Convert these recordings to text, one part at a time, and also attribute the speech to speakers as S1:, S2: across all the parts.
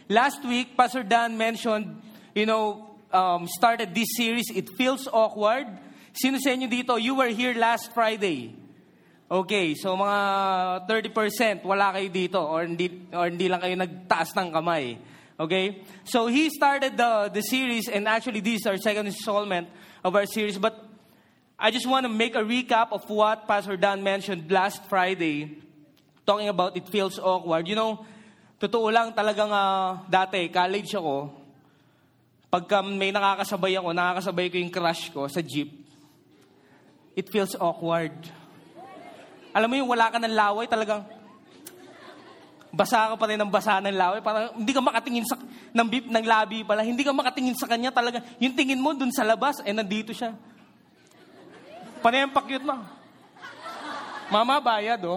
S1: Last week, Pastor Dan mentioned, started this series, It Feels Awkward. Sino sa inyo dito, you were here last Friday? Okay, so mga 30% wala kayo dito or hindi lang kayo nagtaas ng kamay. Okay? So he started the series, and actually this is our second installment of our series. But I just want to make a recap of what Pastor Dan mentioned last Friday, talking about It Feels Awkward. Totoo lang talagang dati, college ako, pagka may nakakasabay ko yung crush ko sa jeep. It feels awkward. Alam mo yung wala ka ng laway, talagang basa ka pa rin ng basa ng laway. Parang hindi ka makatingin ng labi pala. Hindi ka makatingin sa kanya talaga. Yung tingin mo dun sa labas, nandito siya. Panay ang pakyut mo. Mama, bayad, oh.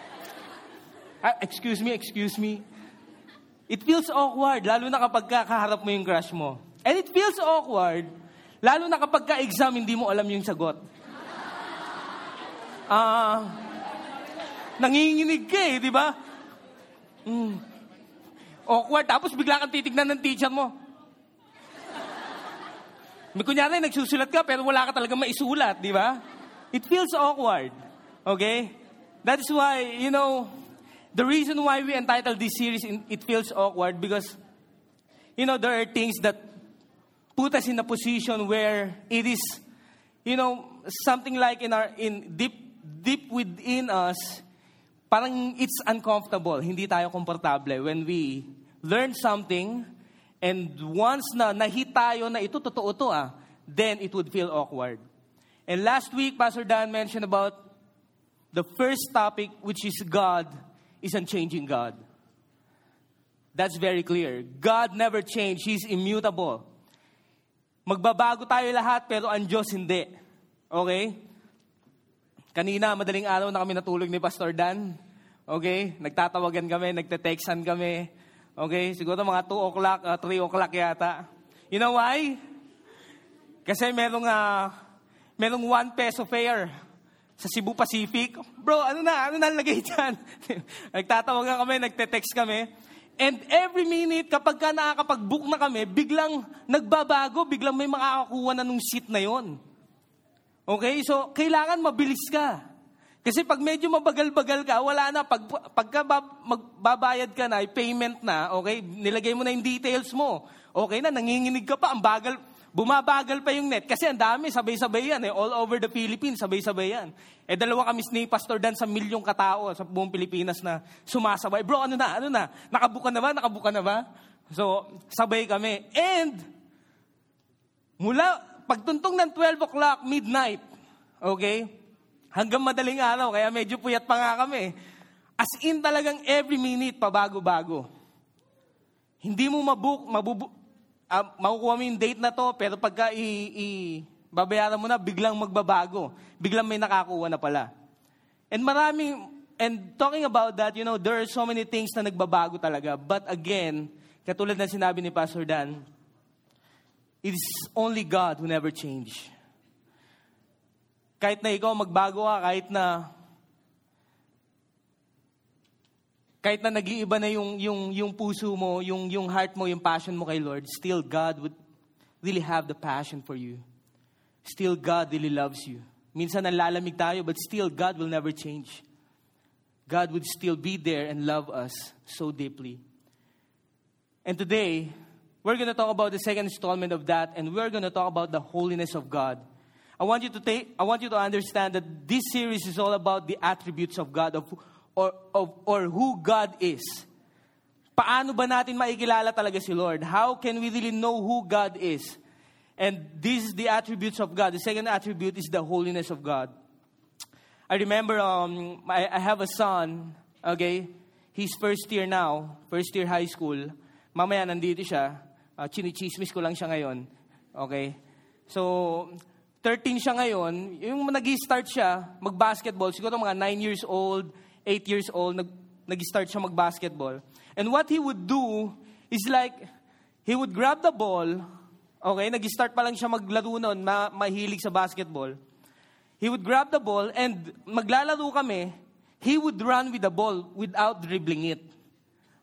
S1: Excuse me. It feels awkward, lalo na kapag kaharap mo yung crush mo. And it feels awkward, lalo na kapag ka-exam, hindi mo alam yung sagot. Nanginginig ka di ba? Awkward, tapos bigla kang titignan ng teacher mo. May kunyari, nagsusulat ka, pero wala ka talaga maisulat, di ba? It feels awkward. Okay? That is why, the reason why we entitled this series, It Feels Awkward, because, there are things that put us in a position where it is, something like deep within us, parang it's uncomfortable. Hindi tayo komportable when we learn something, and once na nahit tayo na ito, totoo to then it would feel awkward. And last week, Pastor Dan mentioned about the first topic, which is God is unchanging God. That's very clear. God never changed. He's immutable. Magbabago tayo lahat, pero ang Diyos hindi. Okay? Kanina, madaling araw na kami natulog ni Pastor Dan. Okay? Nagtatawagan kami, nagte-textan kami. Okay? Siguro mga 2 o'clock, 3 o'clock yata. You know why? Kasi merong 1 peso fare sa Cebu Pacific. Bro, ano na lagay dyan? Nagtatawagan kami, nagte-text kami. And every minute, kapag ka nakakapag-book na kami, biglang nagbabago, biglang may makakakuha na nung seat na yon. Okay? So, kailangan mabilis ka. Kasi pag medyo mabagal-bagal ka, wala na. Pagka magbabayad ka na, payment na, okay? Nilagay mo na yung details mo. Okay na, nanginginig ka pa. Ang bagal, bumabagal pa yung net. Kasi ang dami, sabay-sabay yan. All over the Philippines, sabay-sabay yan. 2 kami ni Pastor Dan sa milyong katao sa buong Pilipinas na sumasabay. Bro, ano na? Nakabuka na ba? So, sabay kami. And, pagtuntong ng 12 o'clock, midnight, okay? Hanggang madaling araw, kaya medyo puyat pa nga kami. As in talagang every minute, pabago-bago. Hindi mo makukuha mo yung date na to, pero pagka babayaran mo na, biglang magbabago. Biglang may nakakuha na pala. And talking about that, there are so many things na nagbabago talaga. But again, katulad na sinabi ni Pastor Dan, it is only God who never change. Kahit na ikaw magbago ka, kahit na nag-iiba na yung puso mo, yung heart mo, yung passion mo kay Lord, still God would really have the passion for you. Still God really loves you. Minsan nalalamig tayo, but still God will never change. God would still be there and love us so deeply. And today, we're going to talk about the second installment of that, and we're going to talk about the holiness of God. I want you to understand that this series is all about the attributes of God, or who God is. Paano ba natin maikilala talaga si Lord? How can we really know who God is? And this is the attributes of God. The second attribute is the holiness of God. I remember I have a son, okay? He's first year high school. Mamaya nandito siya. Chinichismis ko lang siya ngayon. Okay? So, 13 siya ngayon. Yung nag-start siya, mag-basketball. Siguro mga 9 years old, 8 years old, nag-start siya mag-basketball. And what he would do is like, he would grab the ball. Okay? Nag-start pa lang siya maglaro noon, mahilig sa basketball. He would grab the ball and maglalaro kami, he would run with the ball without dribbling it.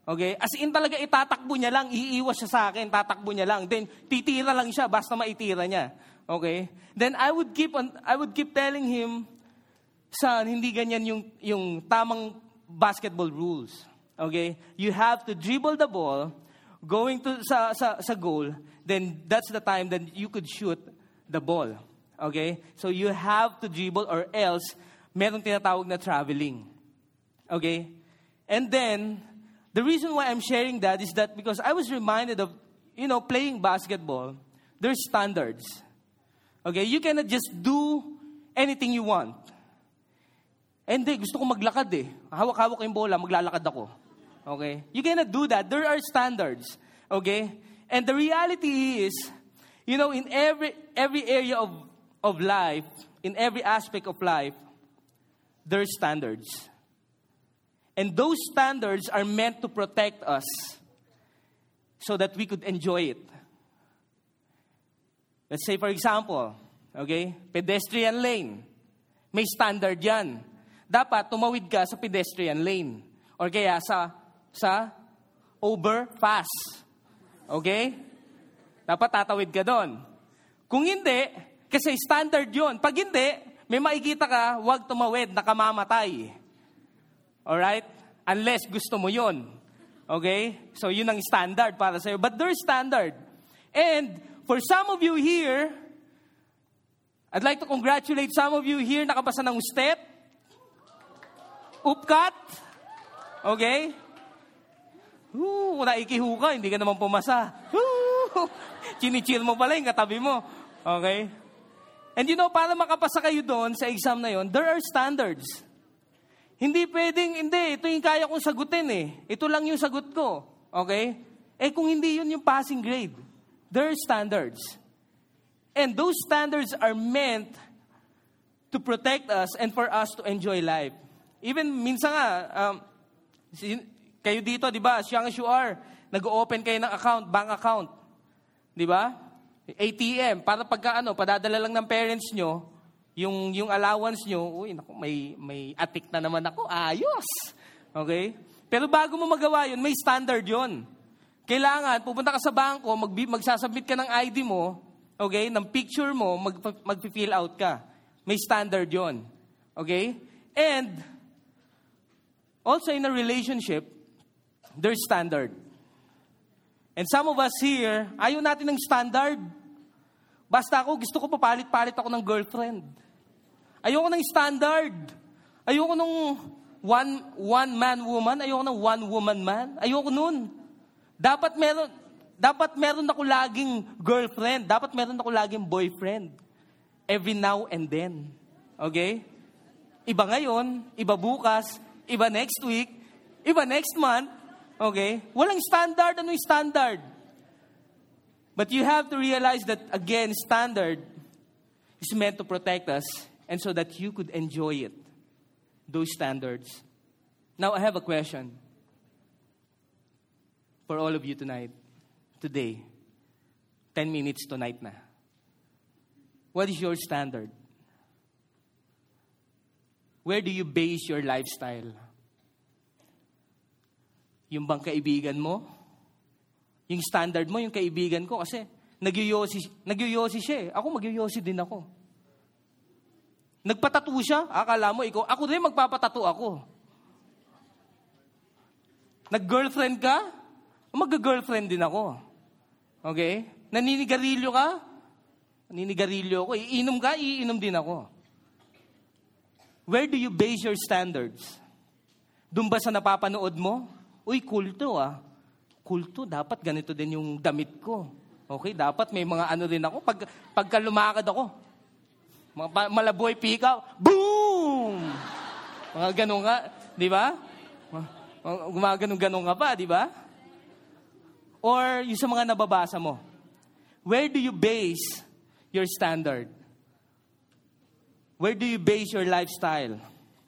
S1: Okay? As in talaga itatakbo niya lang, iiwas siya sa akin, tatakbo niya lang. Then titira lang siya basta maitira niya. Okay? Then I would keep telling him, son, hindi ganyan yung tamang basketball rules. Okay? You have to dribble the ball going to sa goal, then that's the time that you could shoot the ball. Okay? So you have to dribble or else meron tinatawag na traveling. Okay? And then the reason why I'm sharing that is that because I was reminded of, playing basketball, there's standards. Okay? You cannot just do anything you want. Hindi, gusto ko maglakad eh. Hawak-hawak yung bola, maglalakad ako. Okay? You cannot do that. There are standards. Okay? And the reality is, in every area of life, in every aspect of life, there are standards. And those standards are meant to protect us so that we could enjoy it. Let's say, for example, okay, pedestrian lane. May standard yan. Dapat tumawid ka sa pedestrian lane. Or kaya sa overpass. Okay? Dapat tatawid ka doon. Kung hindi, kasi standard yon. Pag hindi, may makikita ka, huwag tumawid, nakamamatay. Alright? Unless gusto mo yon. Okay? So yun ang standard para sa'yo. But there's standard. And for some of you here, I'd like to congratulate some of you here nakapasa ng step. Upcut. Okay? Naikihu ka, hindi ka naman pumasa. Chinichill mo pala yung katabi mo. Okay? And para makapasa kayo doon sa exam na yon, there are standards. Hindi pwedeng, ito yung kaya kong sagutin eh. Ito lang yung sagot ko. Okay? Kung hindi yun yung passing grade, there are standards. And those standards are meant to protect us and for us to enjoy life. Even minsan nga, kayo dito, di ba, as young as you are, nag-open kayo ng account, bank account. Di ba? ATM, para padadala lang ng parents nyo, yung allowance nyo, naku, may atik na naman ako, ayos. Okay? Pero bago mo magawa yun, may standard yun. Kailangan, pupunta ka sa bangko, magsasubmit ka ng ID mo, okay, ng picture mo, mag-fill out ka. May standard yun. Okay? And also in a relationship, there's standard. And some of us here, ayaw natin ng standard. Basta gusto ko papalit-palit ako ng girlfriend. Ayoko ng standard. Ayoko ng one-man woman. Ayoko ng one-woman man. Ayoko nun. Dapat meron ako laging girlfriend. Dapat meron ako laging boyfriend. Every now and then. Okay? Iba ngayon, iba bukas, iba next week, iba next month. Okay? Walang standard. Ano yung standard? But you have to realize that, again, standard is meant to protect us and so that you could enjoy it. Those standards. Now, I have a question for all of you tonight. Today. 10 minutes tonight na. What is your standard? Where do you base your lifestyle? Yung bang kaibigan mo? Yung standard mo, yung kaibigan ko, kasi nagyoyosi siya eh. Ako, magyoyosi din ako. Nagpatato siya, akala mo, ako rin magpapatato ako. Nag-girlfriend ka, mag-girlfriend din ako. Okay? Naninigarilyo ka, naninigarilyo ako. Iinom ka, iinom din ako. Where do you base your standards? Doon ba sa napapanood mo? Uy, kulto ah. Kulto, dapat ganito din yung damit ko. Okay, dapat may mga ano rin ako. Pagka lumakad ako, mga malaboy pikaw, boom! Mga ganun nga, di ba? Gumaganon-ganon nga pa, di ba? Or yung sa mga nababasa mo, where do you base your standard? Where do you base your lifestyle?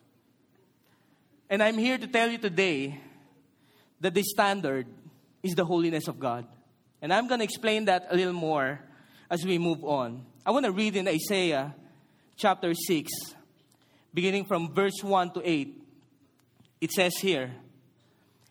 S1: And I'm here to tell you today that the standard is the holiness of God. And I'm going to explain that a little more as we move on. I want to read in Isaiah chapter 6, beginning from verse 1 to 8. It says here,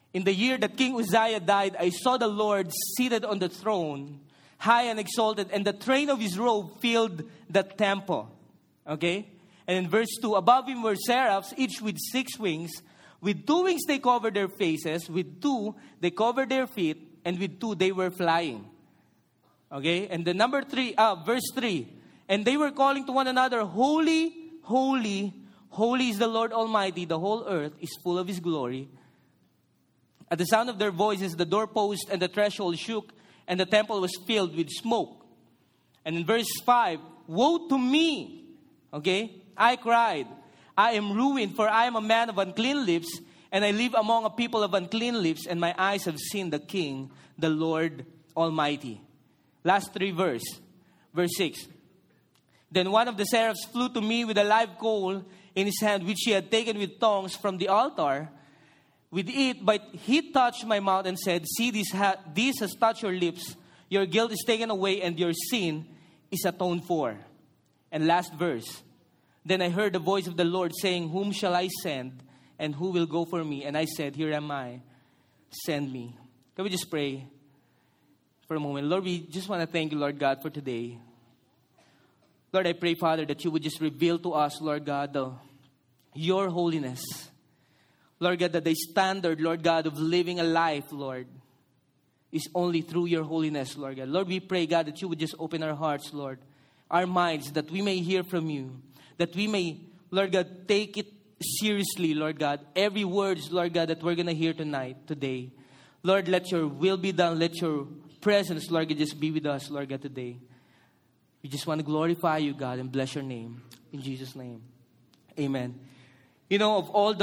S1: In the year that King Uzziah died, I saw the Lord seated on the throne, high and exalted, and the train of his robe filled the temple. Okay? And in verse 2, above him were seraphs, each with 6 wings. With 2 wings they covered their faces, with 2 they covered their feet, and with 2 they were flying. Okay? And the verse 3, and they were calling to one another, Holy, holy, holy is the Lord Almighty. The whole earth is full of His glory. At the sound of their voices, the doorpost and the threshold shook, and the temple was filled with smoke. And in verse 5, woe to me! Okay? I cried, I am ruined, for I am a man of unclean lips, and I live among a people of unclean lips, and my eyes have seen the King, the Lord Almighty. Last 3 verse. Verse 6. Then one of the seraphs flew to me with a live coal in his hand, which he had taken with tongs from the altar. With it, but he touched my mouth and said, see, this has touched your lips. Your guilt is taken away, and your sin is atoned for. And last verse. Then I heard the voice of the Lord saying, whom shall I send, and who will go for me? And I said, here am I, send me. Can we just pray for a moment? Lord, we just want to thank you, Lord God, for today. Lord, I pray, Father, that you would just reveal to us, Lord God, your holiness. Lord God, that the standard, Lord God, of living a life, Lord, is only through your holiness, Lord God. Lord, we pray, God, that you would just open our hearts, Lord, our minds, that we may hear from you, that we may, Lord God, take it seriously, Lord God, every words, Lord God, that we're going to hear today. Lord, let your will be done. Let your presence, Lord God, just be with us, Lord God, today. We just want to glorify you, God, and bless your name. In Jesus' name. Amen. You know, of all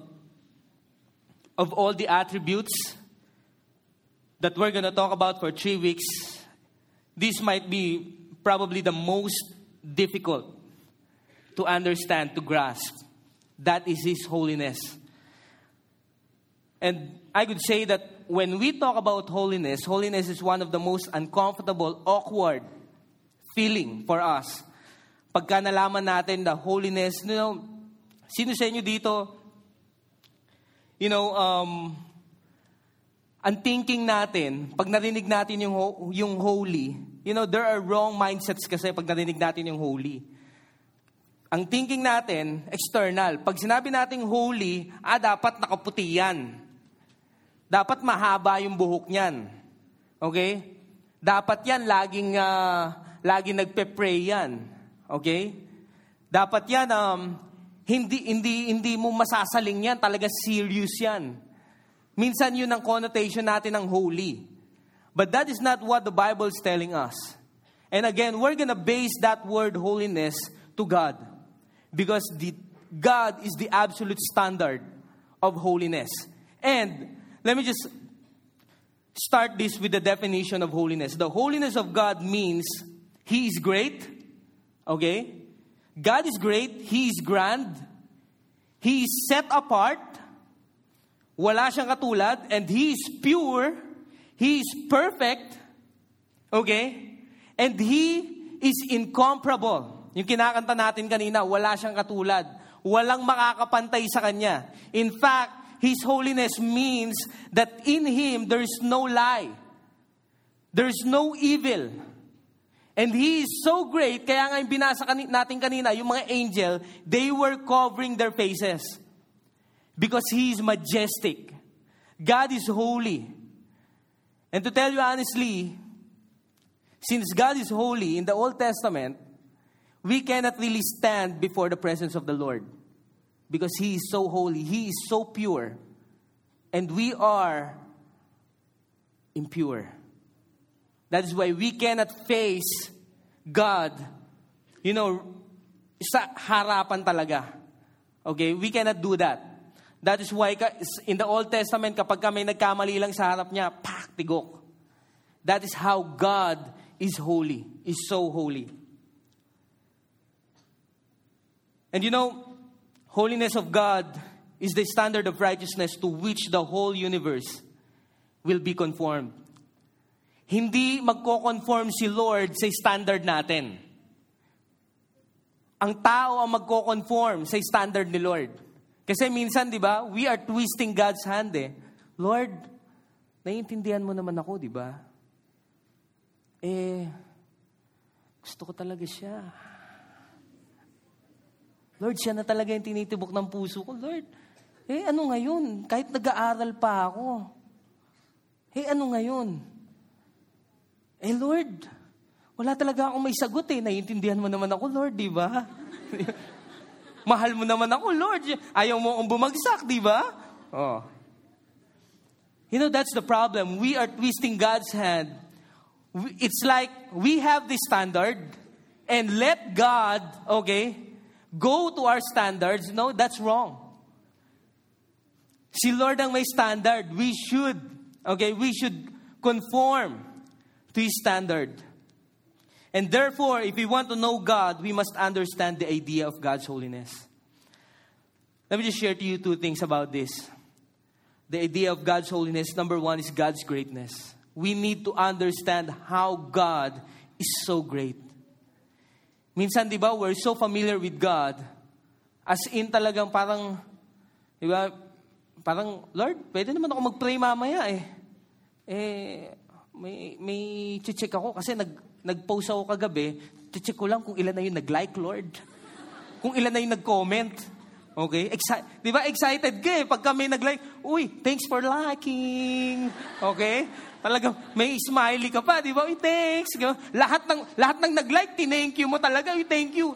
S1: the attributes that we're going to talk about for 3 weeks, this might be probably the most difficult to understand, to grasp. That is His holiness. And I could say that when we talk about holiness, holiness is one of the most uncomfortable, awkward feeling for us. Pagka nalaman natin the holiness, you know, sino sa inyo dito, you know, ang thinking natin, pag narinig natin yung holy, you know, there are wrong mindsets kasi pag narinig natin yung holy. Ang thinking natin, external. Pag sinabi nating holy, dapat nakaputi yan. Dapat mahaba yung buhok niyan. Okay? Dapat yan, laging nagpe-pray yan. Okay? Dapat yan, hindi mo masasaling yan. Talaga serious yan. Minsan yun ang connotation natin ng holy. But that is not what the Bible is telling us. And again, we're gonna base that word holiness to God. Because God is the absolute standard of holiness. And let me just start this with the definition of holiness. The holiness of God means He is great. Okay? God is great. He is grand. He is set apart. Wala siyang katulad. And He is pure. He is perfect. Okay? And He is incomparable. Yung kinakanta natin kanina, wala siyang katulad. Walang makakapantay sa Kanya. In fact, His holiness means that in Him, there is no lie. There is no evil. And He is so great, kaya nga yung binasa natin kanina, yung mga angel, they were covering their faces. Because He is majestic. God is holy. And to tell you honestly, since God is holy, in the Old Testament, we cannot really stand before the presence of the Lord. Because He is so holy. He is so pure. And we are impure. That is why we cannot face God, you know, sa harapan talaga. Okay? We cannot do that. That is why in the Old Testament, kapag may nagkamali lang sa harap niya, tigok. That is how God is holy. Is so holy. And you know, holiness of God is the standard of righteousness to which the whole universe will be conformed. Hindi magko-conform si Lord sa standard natin. Ang tao ang magko-conform sa standard ni Lord. Kasi minsan, di ba, we are twisting God's hand . Lord, naiintindihan mo naman ako, di ba? Gusto ko talaga siya. Lord, siya na talaga yung tinitibok ng puso ko. Lord, ano ngayon? Kahit nag-aaral pa ako. Ano ngayon? Lord, wala talaga akong may sagot Naiintindihan mo naman ako, Lord, di ba? Mahal mo naman ako, Lord. Ayaw mo akong bumagsak, di ba? Oh. That's the problem. We are twisting God's hand. It's like we have this standard and let God, go to our standards. No, that's wrong. Si Lord ang may standard. We should conform to His standard. And therefore, if we want to know God, we must understand the idea of God's holiness. Let me just share to you two things about this. The idea of God's holiness, number one, is God's greatness. We need to understand how God is so great. Minsan, di ba, we're so familiar with God, as in talagang parang, di ba, parang, Lord, pwede naman ako mag-pray mamaya may check ako kasi nag-post ako kagabi, check ko lang kung ilan na yung nag-like, Lord. Kung ilan na yung nag-comment. Okay? Di ba, excited ka pag kami nag-like, uy, thanks for liking. Okay? Talagang may smiley ka pa, di ba? Uy, thanks. Lahat ng nag-like, thank you mo talaga. Uy, thank you.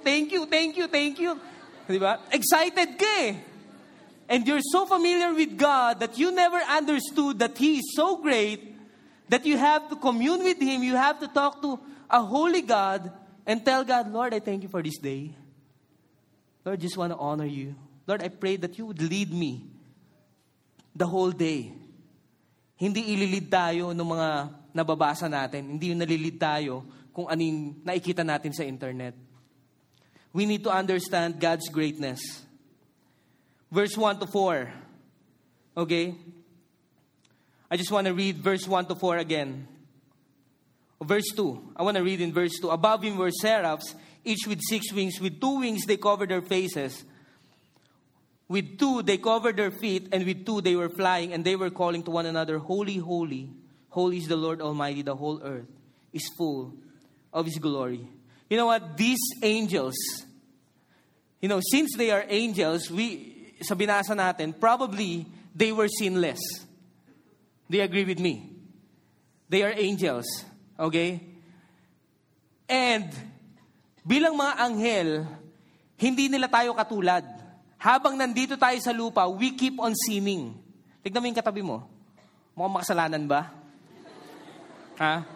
S1: Di ba? Excited ka And you're so familiar with God that you never understood that He is so great that you have to commune with Him, you have to talk to a holy God and tell God, Lord, I thank you for this day. Lord, I just want to honor you. Lord, I pray that you would lead me the whole day. Hindi ililid tayo ng mga nababasa natin. Hindi yung nalilid tayo kung anong nakikita natin sa internet. We need to understand God's greatness. Verse 1 to 4. Okay? I just want to read verse 1 to 4 again. Verse 2. I want to read in verse 2. Above Him were seraphs, each with 6 wings. With 2 wings they covered their faces. With 2 they covered their feet. And with 2 they were flying. And they were calling to one another, Holy, holy, holy is the Lord Almighty. The whole earth is full of His glory. You know what? These angels, since they are angels, sa binasa natin, probably they were sinless. Do you agree with me? They are angels. Okay? And bilang mga anghel, hindi nila tayo katulad. Habang nandito tayo sa lupa, we keep on sinning. Tignan mo yung katabi mo. Mukhang makasalanan ba? Ha?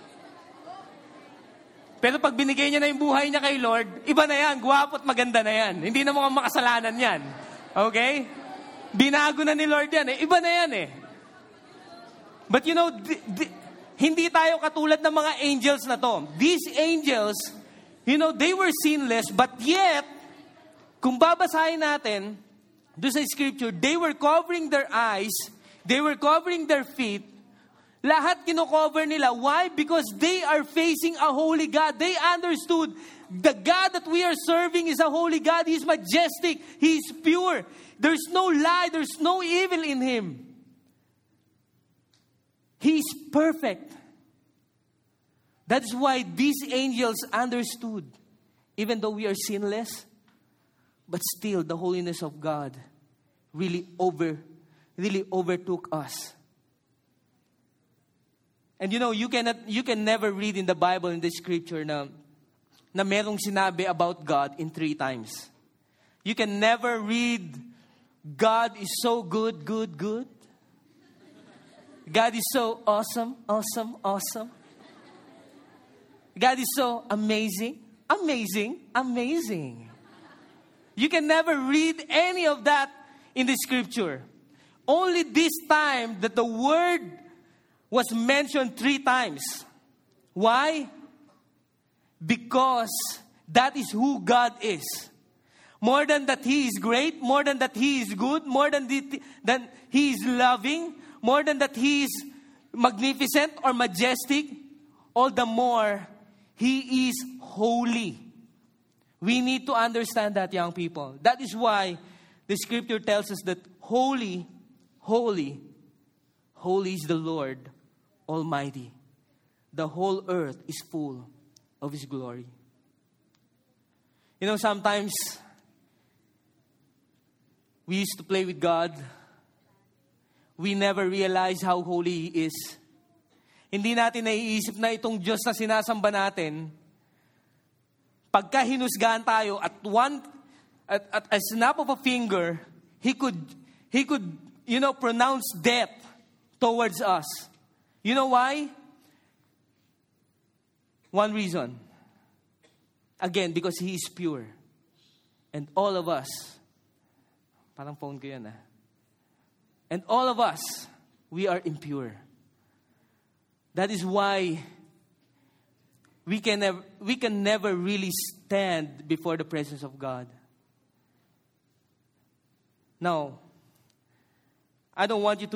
S1: Pero pag binigay niya na yung buhay niya kay Lord, iba na yan, gwapo at maganda na yan. Hindi na mukhang makasalanan yan. Okay? Binago na ni Lord yan Iba na yan But hindi tayo katulad ng mga angels na to. These angels, they were sinless, but yet, kung babasahin natin, doon sa scripture, they were covering their eyes, they were covering their feet, lahat kino-cover nila. Why? Because they are facing a holy God. They understood the God that we are serving is a holy God. He is majestic. He is pure. There's no lie. There's no evil in Him. He is perfect. That is why these angels understood, even though we are sinless, but still the holiness of God really overtook us. And you can never read in the Bible, in the scripture, na merong sinabi about God in 3 times. You can never read, God is so good, good, good. God is so awesome, awesome, awesome. God is so amazing, amazing, amazing. You can never read any of that in the scripture. Only this time that the word was mentioned 3 times. Why? Because that is who God is. More than that He is great, more than that He is good, more than He is loving, more than that He is magnificent or majestic, all the more He is holy. We need to understand that, young people. That is why the scripture tells us that holy, holy Holy is the Lord Almighty. The whole earth is full of His glory. You know, sometimes we used to play with God. We never realize how holy He is. Hindi natin naiisip na itong Diyos na sinasamba natin, pagka hinusgahan tayo at a snap of a finger, He could, pronounce death towards us. You know why? One reason. Again, because He is pure. And all of us, parang phone ko yan and all of us, we are impure. That is why we can never really stand before the presence of God. Now, I don't want you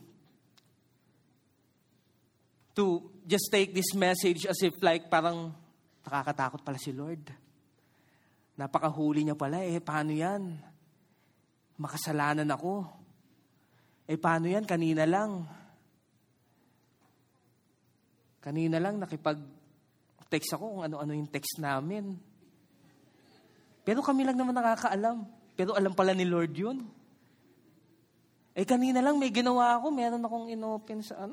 S1: to just take this message as if like parang nakakatakot pala si Lord. Napakahuli niya pala. Paano yan? Makasalanan ako. Paano yan? Kanina lang nakipag-text ako kung ano-ano yung text namin. Pero kami lang naman nakakaalam. Pero alam pala ni Lord yun. Kanina lang may ginawa ako. Meron akong inopen sa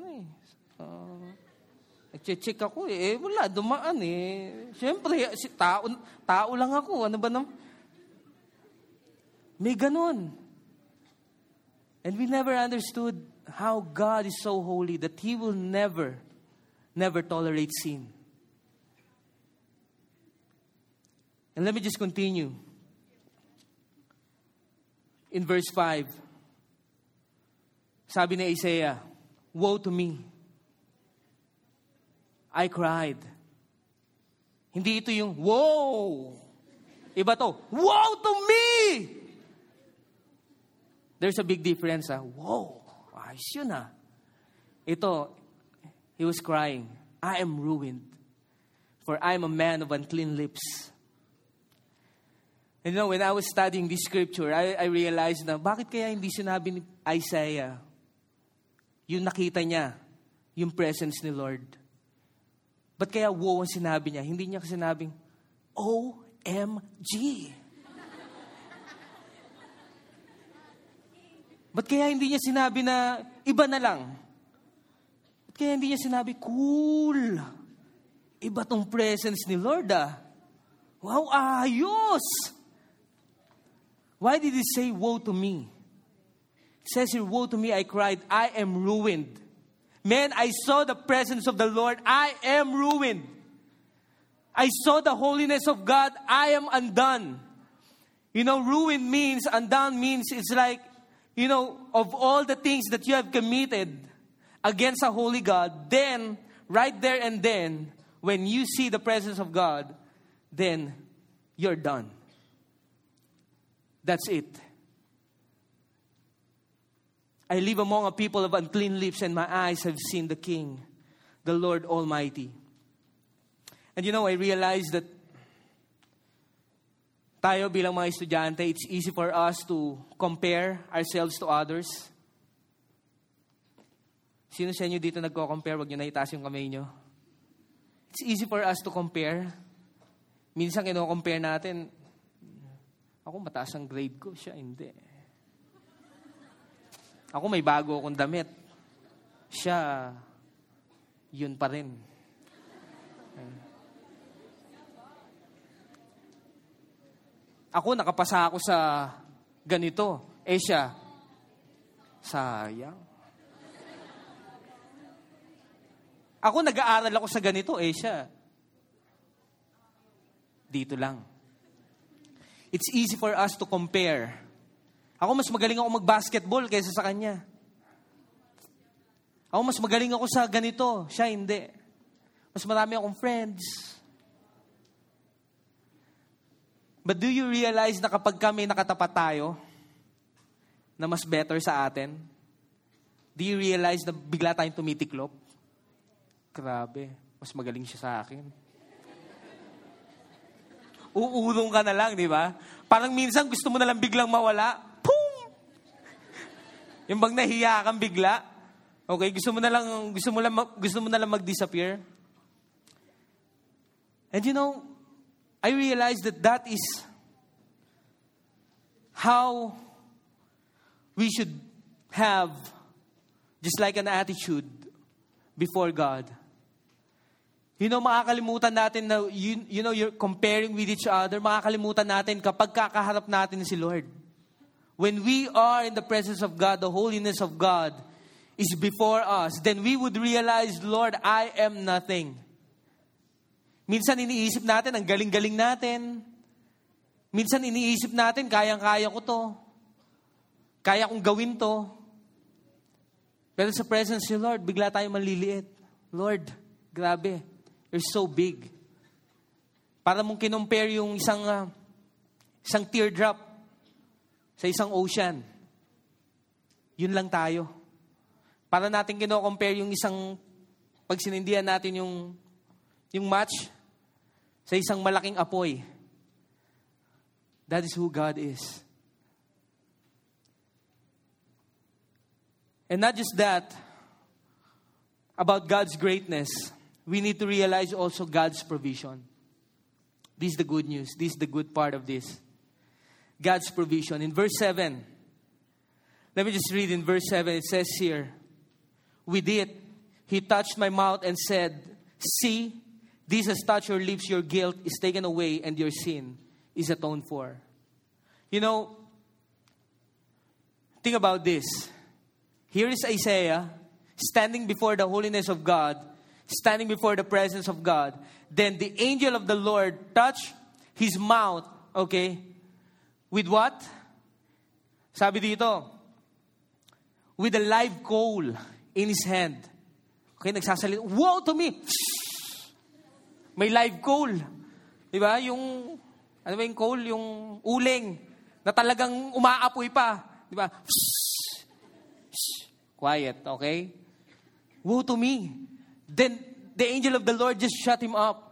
S1: nag-check ako wala, dumaan Siyempre, tao lang ako. Ano ba naman? May ganun. And we never understood how God is so holy that He will never tolerate sin. And let me just continue. In verse 5, sabi ni Isaiah, "Woe to me! I cried." Hindi ito yung, "Woe!" Iba to, "Woe to me!" There's a big difference. Whoa, ayos yun Ito, he was crying, "I am ruined, for I am a man of unclean lips." And when I was studying this scripture, I realized na bakit kaya hindi sinabi ni Isaiah yung nakita niya, yung presence ni Lord. Ba't kaya woe ang sinabi niya? Hindi niya sinabing, OMG. Ba't kaya hindi niya sinabi na iba na lang? Ba't kaya hindi niya sinabi, cool. Iba tong presence ni Lord Wow, ayos! Why did He say, "Woe to me"? It says here, "Woe to me, I cried, I am ruined. Man, I saw the presence of the Lord, I am ruined. I saw the holiness of God, I am undone." Ruined means, undone means, it's like, of all the things that you have committed against a holy God, then, right there and then, when you see the presence of God, then you're done. That's it. I live among a people of unclean lips, and my eyes have seen the King, the Lord Almighty. And I realized that tayo bilang mga estudyante, it's easy for us to compare ourselves to others. Sino sa inyo dito nagko-compare? Huwag nyo na itaas yung kamay nyo. It's easy for us to compare. Minsan kino-compare natin, ako mataas ang grade ko, siya hindi. Ako may bago akong damit. Siya, yun pa rin. Ako, nakapasa ako sa ganito. Siya, sayang. Ako, nag-aaral ako sa ganito. Siya, dito lang. It's easy for us to compare. Ako, mas magaling ako mag-basketball kaysa sa kanya. Ako, mas magaling ako sa ganito. Siya, hindi. Mas marami akong friends. But do you realize na kapag kami nakatapat tayo, na mas better sa atin, do you realize na bigla tayong tumitiklop? Grabe, mas magaling siya sa akin. Uulong ka na lang, di ba? Parang minsan gusto mo na lang biglang mawala. Boom! Yung bang nahiya kang bigla. Okay, gusto mo na lang mag-disappear? And you know, I realized that is how we should have just like an attitude before God. You know, makakalimutan natin na, you know, you're comparing with each other. Makakalimutan natin kapag kakaharap natin si Lord. When we are in the presence of God, the holiness of God is before us, then we would realize, Lord, I am nothing. Minsan iniisip natin, ang galing-galing natin. Minsan iniisip natin, kayang-kaya ko to. Kaya kong gawin to. Pero sa presence ni Lord, bigla tayo maliliit. Lord, grabe. You're so big. Para mong kinompare yung isang teardrop sa isang ocean. Yun lang tayo. Para natin kino-compare yung pag sinindihan natin yung match sa isang malaking apoy. That is who God is. And not just that, about God's greatness, we need to realize also God's provision. This is the good news. This is the good part of this. God's provision. In verse 7, let me just read in verse 7, it says here, with it, he touched my mouth and said, see, this has touched your lips, your guilt is taken away, and your sin is atoned for. You know, think about this. Here is Isaiah, standing before the holiness of God, standing before the presence of God. Then the angel of the Lord touched his mouth, okay, with what? Sabi dito, with a live coal in his hand. Okay, nagsasalita, woe to me! May live coal. Diba? Yung, ano ba yung coal? Yung uling na talagang umaapoy pa. Diba? Quiet, okay? Woe to me. Then the angel of the Lord just shut him up.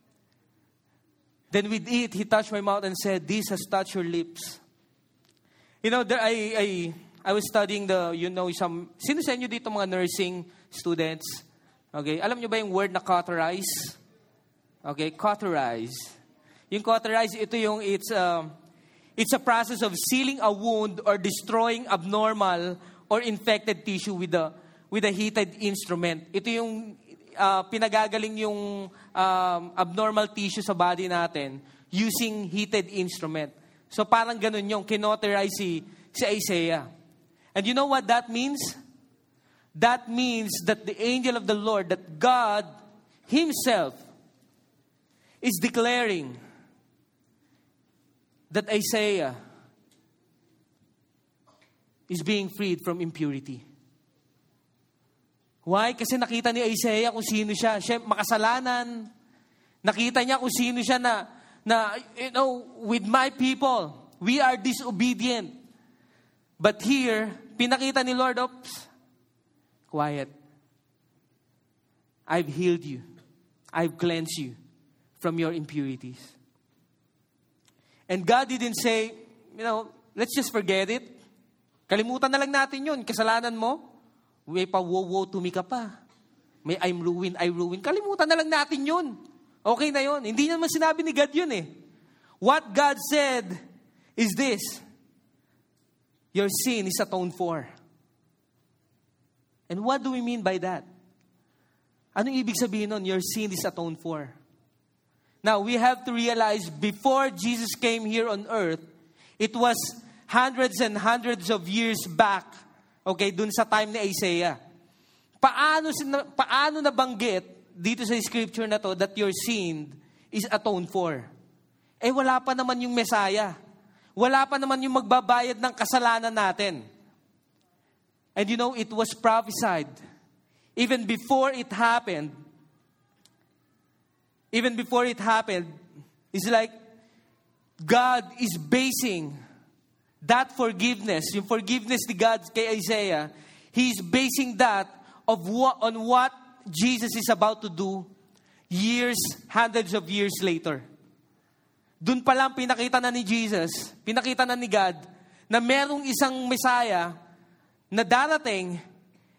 S1: Then with it, he touched my mouth and said, this has touched your lips. You know, I was studying sino sa inyo dito mga nursing students? Okay, alam nyo ba yung word na cauterize? Okay, cauterize. Yung cauterize, it's a process of sealing a wound or destroying abnormal or infected tissue with a heated instrument. Ito yung pinagagaling yung abnormal tissue sa body natin using heated instrument. So parang ganun yung kinauterize si Isaiah. And you know what that means? That means that the angel of the Lord, that God Himself is declaring that Isaiah is being freed from impurity. Why? Kasi nakita ni Isaiah kung sino siya. Siya makasalanan. Nakita niya kung sino siya na you know, with my people, we are disobedient. But here, pinakita ni Lord, quiet. I've healed you. I've cleansed you from your impurities. And God didn't say, you know, let's just forget it. Kalimutan na lang natin yun. Kasalanan mo, may pa woe to me ka pa. May I ruin. Kalimutan na lang natin yun. Okay na yun. Hindi naman sinabi ni God yun eh. What God said is this. Your sin is atoned for. And what do we mean by that? Anong ibig sabihin nun? Your sin is atoned for. Now, we have to realize before Jesus came here on earth, it was hundreds and hundreds of years back, okay, dun sa time ni Isaiah. Paano nabanggit dito sa scripture na to that your sin is atoned for? Eh, wala pa naman yung Messiah. Wala pa naman yung magbabayad ng kasalanan natin. And you know, it was prophesied. Even before it happened, it's like God is basing that forgiveness, yung forgiveness ni God kay Isaiah, He's basing that on what Jesus is about to do hundreds of years later. Doon pa lang pinakita na ni Jesus, pinakita na ni God, na merong isang Messiah na darating,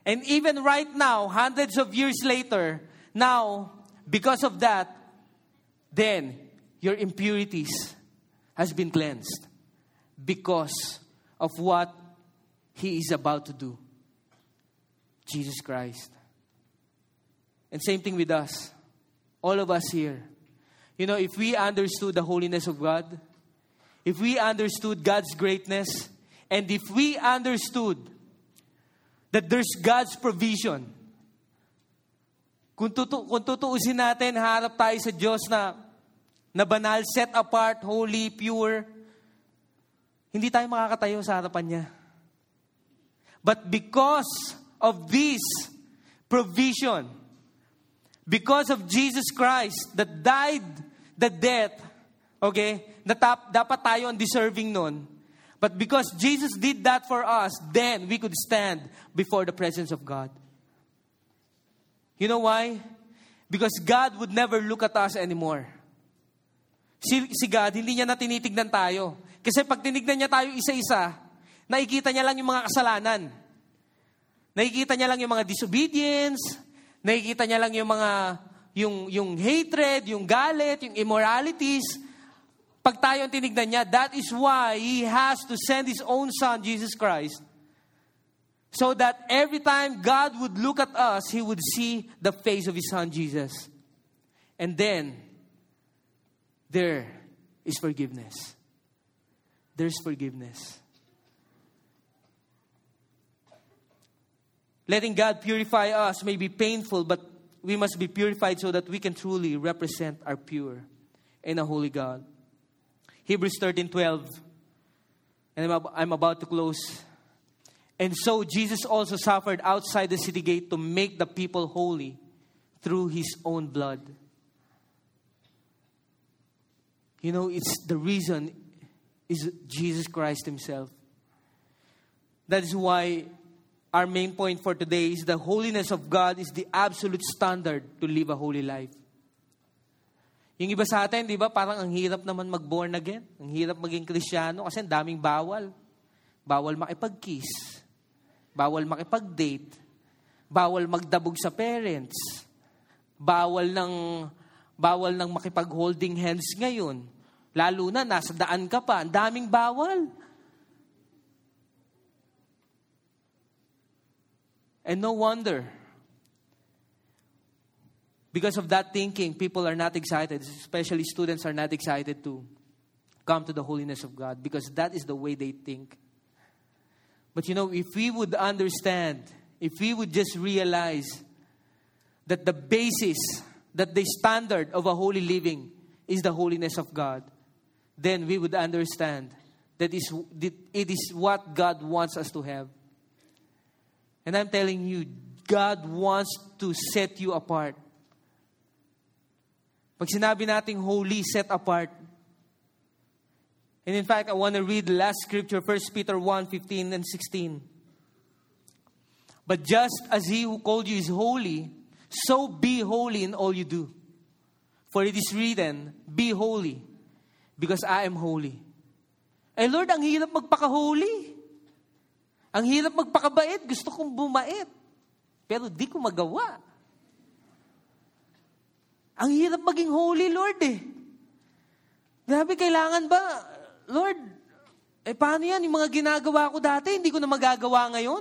S1: And even right now, hundreds of years later, now, because of that, then your impurities has been cleansed because of what He is about to do. Jesus Christ. And same thing with us. All of us here. If we understood the holiness of God, if we understood God's greatness, and if we understood that there's God's provision, kung tutuusin natin, harap tayo sa Diyos na banal, set apart, holy, pure, hindi tayo makakatayo sa harapan niya. But because of this provision, because of Jesus Christ that died the death, okay, dapat tayo ang deserving nun. But because Jesus did that for us, then we could stand before the presence of God. You know why? Because God would never look at us anymore. Si God, hindi niya na tinitignan tayo. Kasi pag tinignan niya tayo isa-isa, nakikita niya lang yung mga kasalanan. Nakikita niya lang yung mga disobedience, nakikita niya lang yung mga yung hatred, yung galit, yung immoralities. Pag tayo ang tinignan niya, that is why He has to send His own Son, Jesus Christ. So that every time God would look at us, He would see the face of His Son, Jesus. And then, there is forgiveness. There's forgiveness. Letting God purify us may be painful, but we must be purified so that we can truly represent our pure and a holy God. Hebrews 13:12. And I'm about to close. And so Jesus also suffered outside the city gate to make the people holy through His own blood. It's the reason is Jesus Christ Himself. That is why our main point for today is the holiness of God is the absolute standard to live a holy life. Yung iba sa atin, di ba, parang ang hirap naman mag-born again. Ang hirap maging Kristiyano kasi ang daming bawal. Bawal makipag-kiss. Bawal makipag-date. Bawal magdabog sa parents. Bawal ng makipag-holding hands ngayon. Lalo na, nasa daan ka pa. Ang daming bawal. And no wonder. Because of that thinking, people are not excited, especially students are not excited to come to the holiness of God because that is the way they think. But if we would understand, if we would just realize that the basis, that the standard of a holy living is the holiness of God, then we would understand that it is what God wants us to have. And I'm telling you, God wants to set you apart. Pag sinabi nating holy, set apart. And in fact, I want to read the last scripture, 1 Peter 1:15 and 16. But just as He who called you is holy, so be holy in all you do. For it is written, be holy, because I am holy. Eh Lord, ang hirap magpaka-holy. Ang hirap magpakabait. Gusto kong bumait. Pero di ko magawa. Ang hirap maging holy, Lord eh. Grabe, kailangan ba? Lord, paano yan? Yung mga ginagawa ko dati, hindi ko na magagawa ngayon.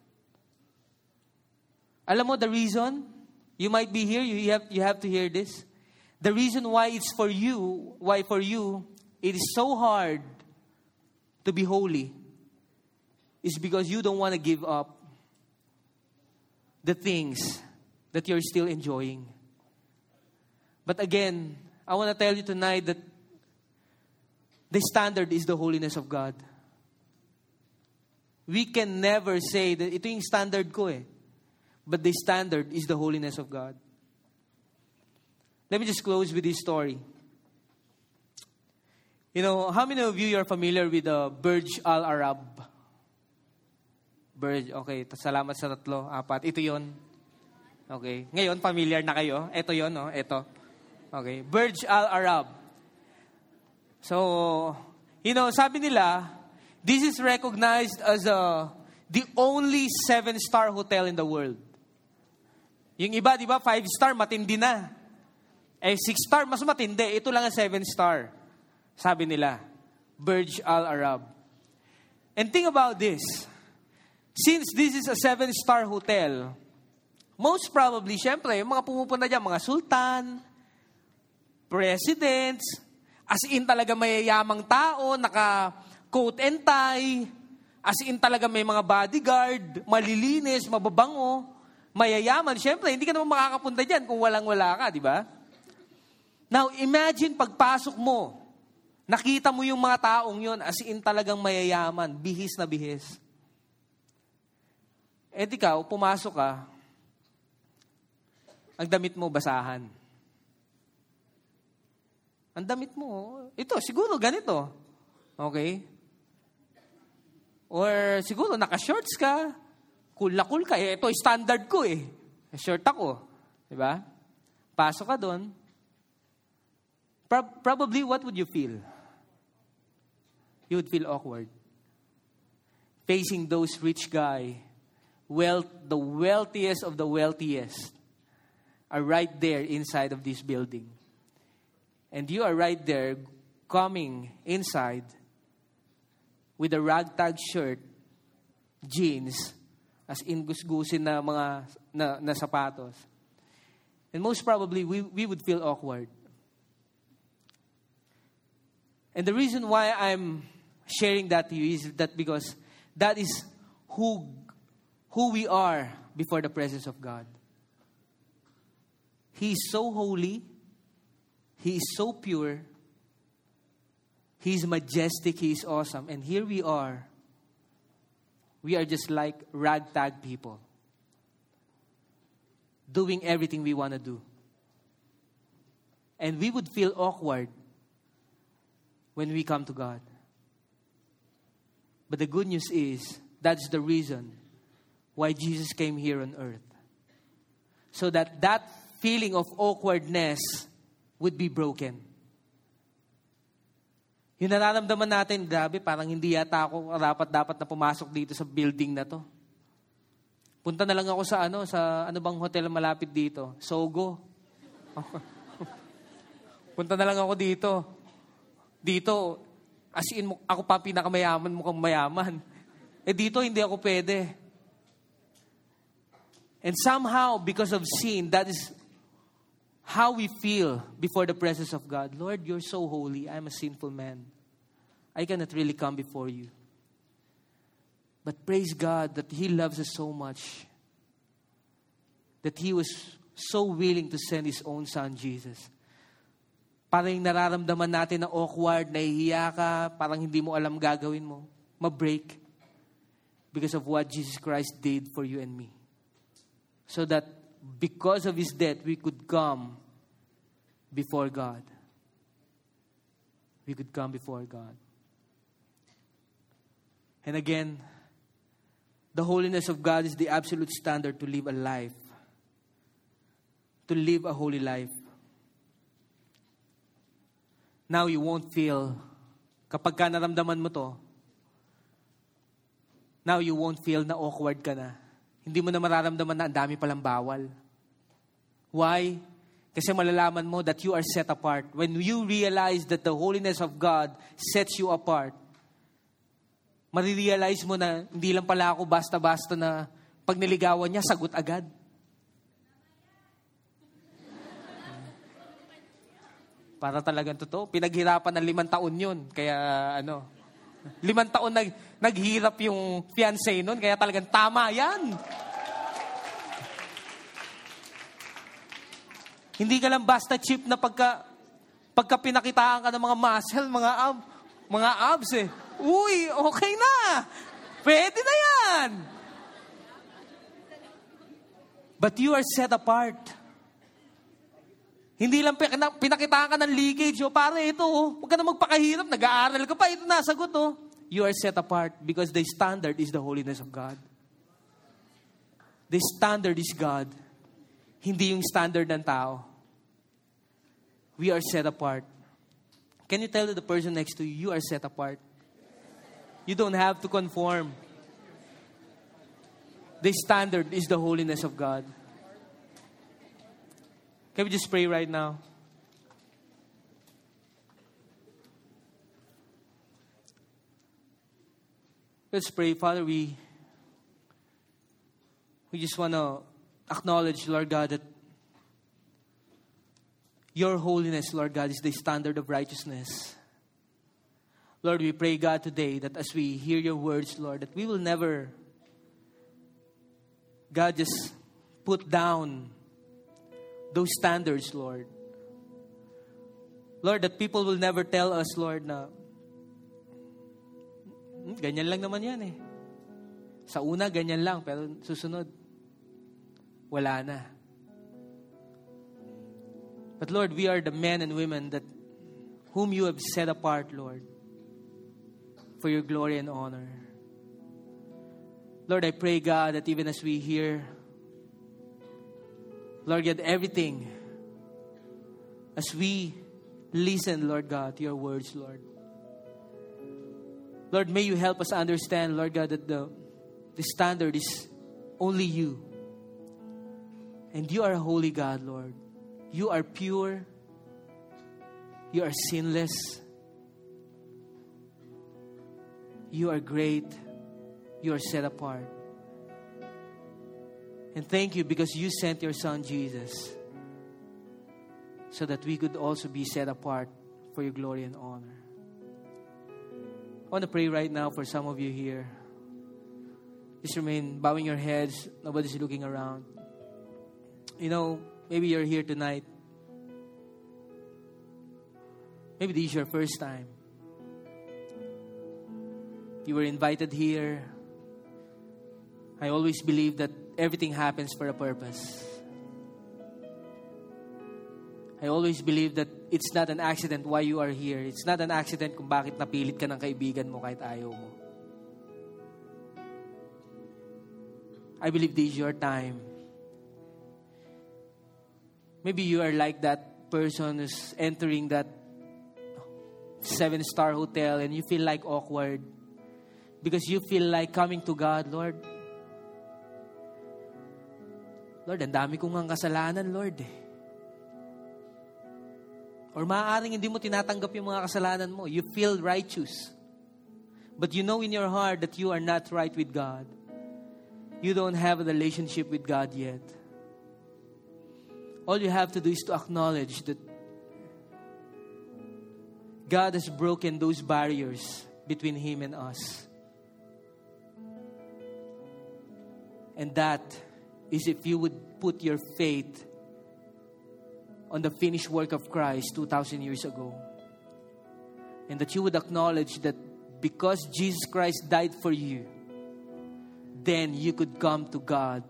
S1: Alam mo, the reason, you might be here, you have to hear this. The reason why for you, it is so hard to be holy is because you don't want to give up the things that you're still enjoying. But again, I want to tell you tonight that the standard is the holiness of God. We can never say that ito yung standard ko eh. But the standard is the holiness of God. Let me just close with this story. How many of you are familiar with Burj Al Arab? Burj, okay. Salamat sa 3, 4. Ito yon. Okay. Ngayon, familiar na kayo. Ito yon, no? Ito. Okay. Burj Al Arab. So, sabi nila, this is recognized as the only 7-star hotel in the world. Yung iba, di ba, 5-star, matindi na. 6-star, mas matindi. Ito lang ang 7-star. Sabi nila, Burj Al Arab. And think about this. Since this is a 7-star hotel, most probably, syempre, yung mga pumupunta dyan, mga sultan, presidents, as in talaga mayayamang tao, naka-coat and tie, as in talaga may mga bodyguard, malilinis, mababango, mayayaman. Syempre, hindi ka naman makakapunta dyan kung walang-wala ka, di ba? Now, imagine pagpasok mo, nakita mo yung mga taong yun, as in talagang mayayaman, bihis na bihis. Eh, ikaw, pumasok ka, ang damit mo basahan. Ang damit mo, ito, siguro ganito. Okay? Or siguro naka-shorts ka, cool na cool ka. Eh, ito, standard ko eh. Short ako. Diba? Pasok ka doon. Probably, what would you feel? You would feel awkward. Facing those rich guy, the wealthiest of the wealthiest, are right there inside of this building. And you are right there coming inside with a ragtag shirt, jeans, as in gusgusin na mga na sapatos. And most probably, we would feel awkward. And the reason why I'm sharing that to you is that because that is who we are before the presence of God. He is so holy. He is so pure. He is majestic. He is awesome. And here we are. We are just like ragtag people. Doing everything we want to do. And we would feel awkward when we come to God. But the good news is, that's the reason why Jesus came here on earth. So that feeling of awkwardness would be broken. Yung nararamdaman natin, grabe, parang hindi yata ako dapat na pumasok dito sa building na to. Punta na lang ako sa ano bang hotel malapit dito? Sogo. Punta na lang ako dito. Dito, as in, ako pa pinakamayaman, mukhang mayaman. Eh dito, hindi ako pwede. And somehow, because of sin, that is how we feel before the presence of God. Lord, you're so holy. I'm a sinful man. I cannot really come before you. But praise God that He loves us so much that He was so willing to send His own Son, Jesus. Parang nararamdaman natin na awkward, nahihiya ka, parang hindi mo alam gagawin mo. Ma-break. Because of what Jesus Christ did for you and me. So that because of His death, we could come before God. We could come before God. And again, the holiness of God is the absolute standard to live a life. To live a holy life. Now you won't feel, kapag ka naramdaman mo to, now you won't feel na awkward ka na. Hindi mo na mararamdaman na ang dami palang bawal. Why? Kasi malalaman mo that you are set apart. When you realize that the holiness of God sets you apart, marirealize mo na hindi lang pala ako basta-basta na pag niligawan niya, sagot agad. Para talagang totoo. Pinaghirapan ng 5 taon yun. Kaya 5 taon naghirap yung fiancé nun. Kaya talagang tama yan. Hindi ka lang basta cheap na pagka pinakitaan ka ng mga muscle, mga abs eh. Uy, okay na. Pwede na yan. But you are set apart. Hindi lang pinakitaan ka ng leakage. Pare, ito, huwag ka na magpakahirap. Nag-aaral ka pa. Ito na, sagot. You are set apart because the standard is the holiness of God. The standard is God. Hindi yung standard ng tao. We are set apart. Can you tell the person next to you, you are set apart? You don't have to conform. The standard is the holiness of God. Can we just pray right now? Let's pray. Father, we just want to acknowledge, Lord God, that your holiness, Lord God, is the standard of righteousness. Lord, we pray, God, today that as we hear your words, Lord, that we will never, God, just put down those standards, Lord. Lord, that people will never tell us, Lord, na ganyan lang naman yan eh. Sa una, ganyan lang, pero susunod, wala na. But Lord, we are the men and women that whom you have set apart, Lord, for your glory and honor. Lord, I pray, God, that even as we hear, Lord God, everything, as we listen, Lord God, to your words, Lord. Lord, may you help us understand, Lord God, that the standard is only you. And you are a holy God, Lord. You are pure. You are sinless. You are great. You are set apart. And thank you because you sent your Son, Jesus, so that we could also be set apart for your glory and honor. I want to pray right now for some of you here. Just remain bowing your heads. Nobody's looking around. You know, maybe you're here tonight. Maybe this is your first time. You were invited here. I always believe that everything happens for a purpose. I always believe that it's not an accident why you are here. It's not an accident kung bakit napilit ka ng kaibigan mo kahit ayaw mo. I believe this is your time. Maybe you are like that person who's entering that 7-star hotel and you feel like awkward because you feel like coming to God, Lord, ang dami kong ang kasalanan, Lord. Or maaaring hindi mo tinatanggap yung mga kasalanan mo. You feel righteous. But you know in your heart that you are not right with God. You don't have a relationship with God yet. All you have to do is to acknowledge that God has broken those barriers between Him and us. And that is if you would put your faith on the finished work of Christ 2,000 years ago. And that you would acknowledge that because Jesus Christ died for you, then you could come to God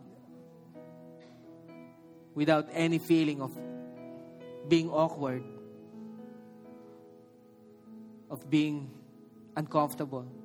S1: without any feeling of being awkward, of being uncomfortable.